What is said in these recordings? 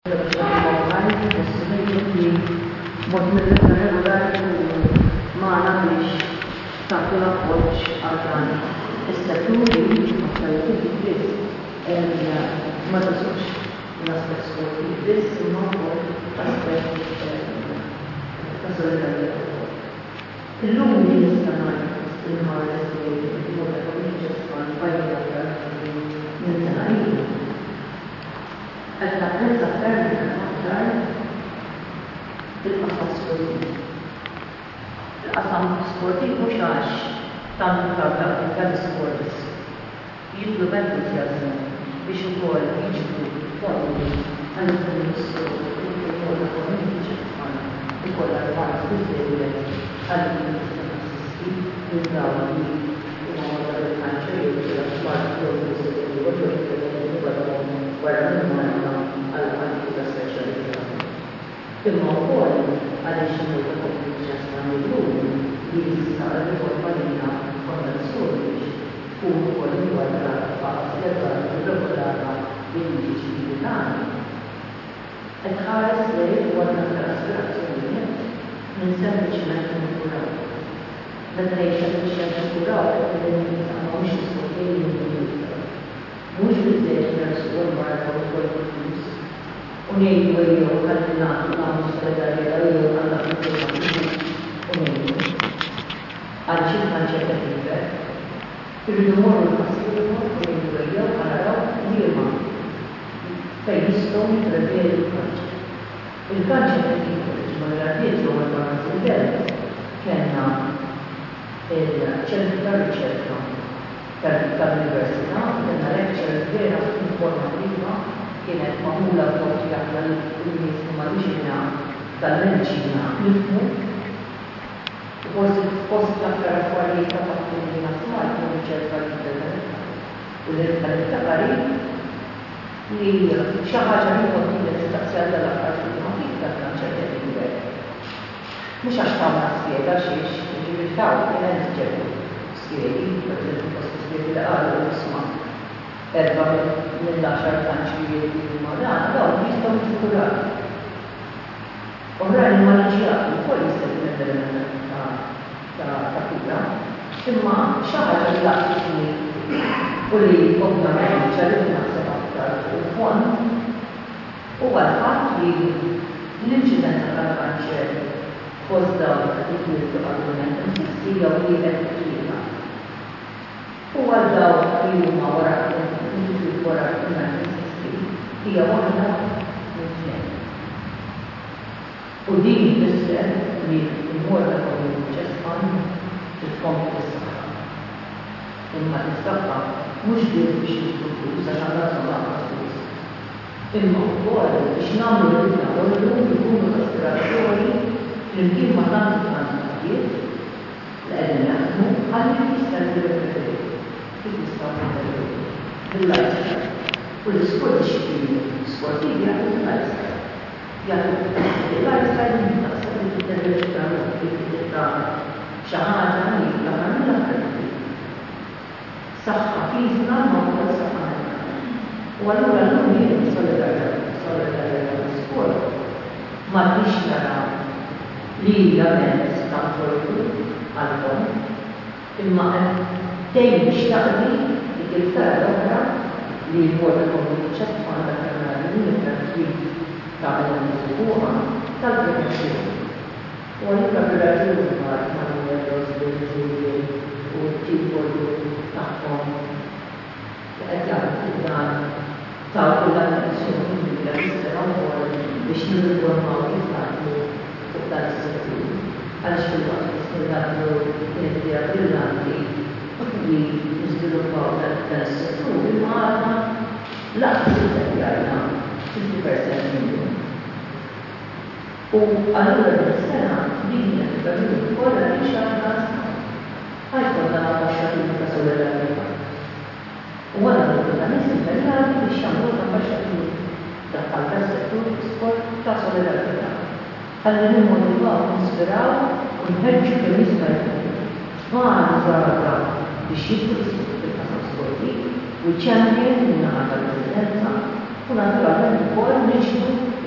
u ċempjon minnaħa tal-Presidenza u naturalment ukoll nixbu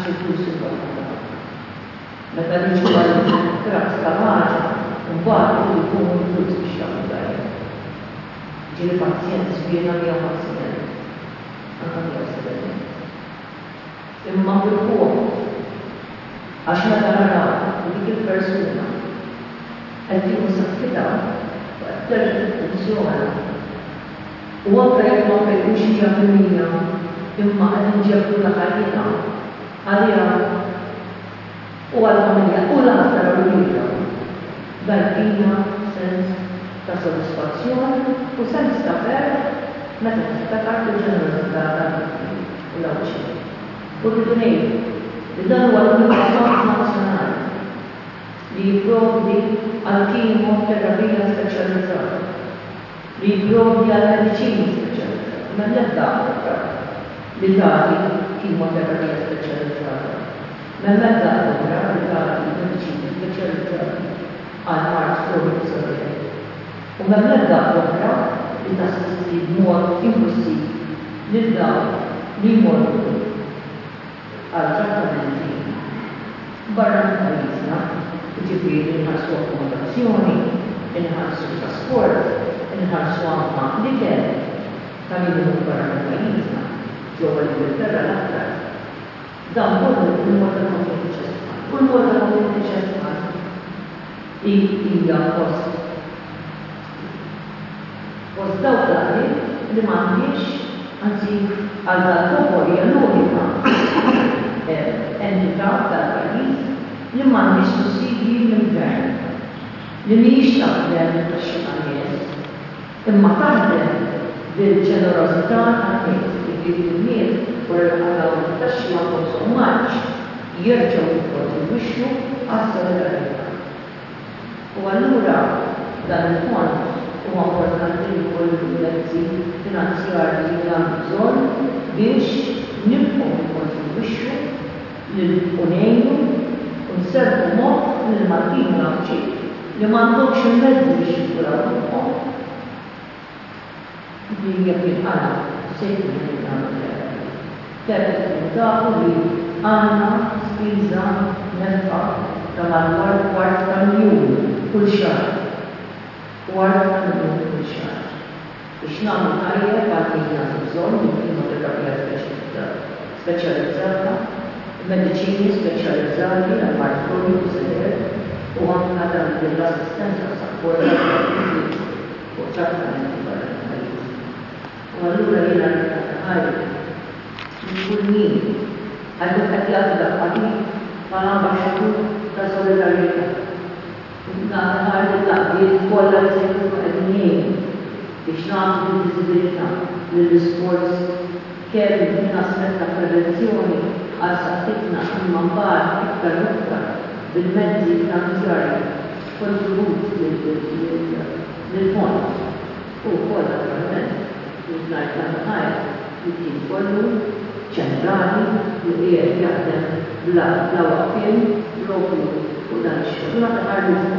għax il-flus il-għamma. Meta niġu għal-krabs tal-ħaġa, mbagħad jkunu l-flus biex jagħmlu dajja. Ġieli pazjent sbierna 150,000. Anka 170,000. Imma bil-fuq, għax meta naraw dik il-persuna qed tieħu saħħitha qed terġa' tiffunzjona. U anke jekk ma kellux 100% imma qed inġebdu l-ħajjitha għaliha u għall-familja u l-ħasra l-ulija. B'għina sens ta' sodisfazzjoni u sens ta' ferħ meta tiftakar il-ġenerosità tal-tifli u l-awċi. U rridu ngħidu li dan huwa l-unika sforz nazzjonali li jipprovdi għal kemoterapija speċjalizzata, li jipprovdi għal mediċini speċjalizzati, ma l-ebda li tagħti kemoterapija speċjalizzata. Memmedda għura li tagħti mediċini speċjalizzati għal mart kroniku serjali. U memmedda għura li tassisti b'mod impossibbli lil dawn li jmorru għal trattamenti barra pajjiżna, jiġifieri inħarsu akkomodazzjoni, inħarsu trasport, inħarsu anke l-ikel tal-jum barra pajjiżna, ġewwa l-Ingilterra l-aktar. Dan kollu il-mod ta' konflitt ċesħan. U l-mod ta' konflitt ċesħan hija post dawk l-għadin li m'għandix anzi għal dal-popol hija l-unika entità tal-pajjiż li m'għandix sussidji mill-gvern li mhijiex taħdem taxxi tan-nies imma taħdem bil-ġenerosità tan-nies li n-nies u l-għalaw taxxi ma konsummax jerġgħu jikkontribwixxu għas-solidarità. U allura dan il-fond huwa importanti li jkollu mezzi finanzjarji li għandu bżonn biex nibqgħu nikkontribwixxu lil ngħinu u nservu mod lil Maltin u l-Awċi li m'għandhomx il-mezzi biex jikkuraw ruħhom li jekk jinqala se jkunu jagħmlu terra tafu li għandna spiża nefqa ta' madwar kwart ta' miljun kull xahar. Kwart ta' miljun kull xahar. Biex nagħmlu tajjeb għal bżonn li kemoterapija speċjalizzata, mediċini speċjalizzati għal mart kroniku severi u anke dan l-assistenza sapporta fuq trattamenti barra l-pajjiż. U allura jiena ħajja kull min għandu qed jagħti daqqatin bħala ambaxxatur ta' solidarjetà. Naħar il-laqdiet kollha li se jkunu qegħdin jgħinu biex nagħtu l-viżibilità lill-isforz kemm minn aspett ta' prevenzjoni għal saħħitna imma mbagħad iktar u iktar bil-mezzi finanzjarji kontribut lill-fond u wkoll naturalment ngħid tal-ħajja li kien kollu ċentrali li qiegħed jaħdem bla waqfien propju fuq dan ix-xogħol. Nagħti ħarriżna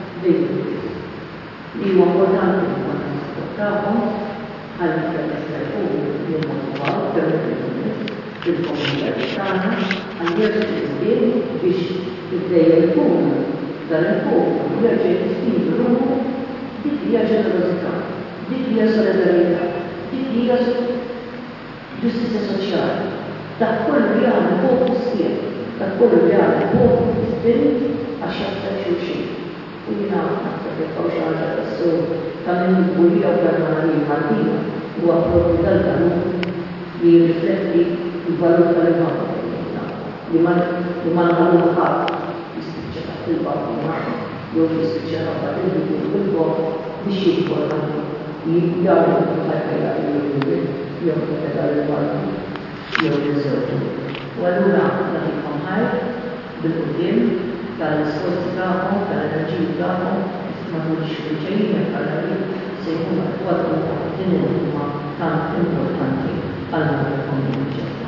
li huwa importanti li kont nisupportahom ħalli permessa jkunu jimmotivaw fil-komunità tagħna għal jerġgħu il-qudiem biex iddejjem ikunu dan il-poplu jerġa' jistindu ruħu dik hija ġenerosità, dik hija solidarjetà, dik hija ġustizja soċjali. Dak kollu li għandu poplu sħiħ, dak kollu li għandu poplu spirit għax jaħseb xulxin. U jiena naħseb jekk hawn xi ħaġa tassew ta' minn il-bulija u tal-manarija Maltina huwa propju dal-valur li jirrifletti il-valur tal-Ivan li ma nagħmlu ħadd jispiċċa taħt il-balkuna jew jispiċċa taħt il-bog biex jidħol jagħmlu ħajja jew fedal il-balkun jew jiżżewġu. U allura nagħtikom ħajr bil-qudiem tal-isforzi tagħhom, tal-enerġiji tagħhom, matul ix-xhur ġejjin bħala se jkunu għaddu din il-ħidma tant importanti għal-komunità.